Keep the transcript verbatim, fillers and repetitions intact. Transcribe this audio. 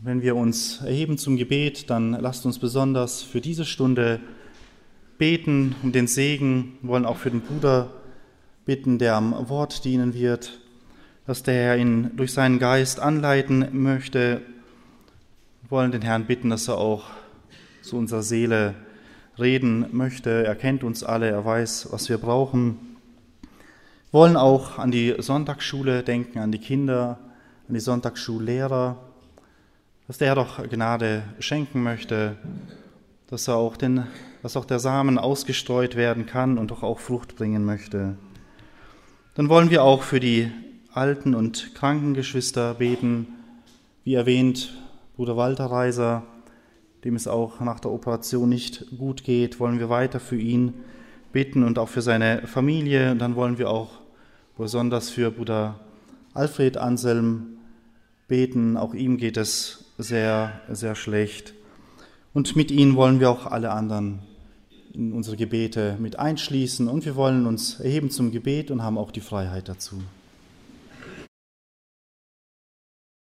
Wenn wir uns erheben zum Gebet, dann lasst uns besonders für diese Stunde beten um den Segen. Wir wollen auch für den Bruder bitten, der am Wort dienen wird, dass der Herr ihn durch seinen Geist anleiten möchte. Wir wollen den Herrn bitten, dass er auch zu unserer Seele reden möchte. Er kennt uns alle, er weiß, was wir brauchen. Wir wollen auch an die Sonntagsschule denken, an die Kinder, an die Sonntagsschullehrer, dass der Herr doch Gnade schenken möchte, dass, er auch den, dass auch der Samen ausgestreut werden kann und doch auch Frucht bringen möchte. Dann wollen wir auch für die alten und kranken Geschwister beten. Wie erwähnt, Bruder Walter Reiser, dem es auch nach der Operation nicht gut geht, wollen wir weiter für ihn bitten und auch für seine Familie. Und dann wollen wir auch besonders für Bruder Alfred Anselm beten. Auch ihm geht es sehr, sehr schlecht. Und mit ihnen wollen wir auch alle anderen in unsere Gebete mit einschließen. Und wir wollen uns erheben zum Gebet und haben auch die Freiheit dazu.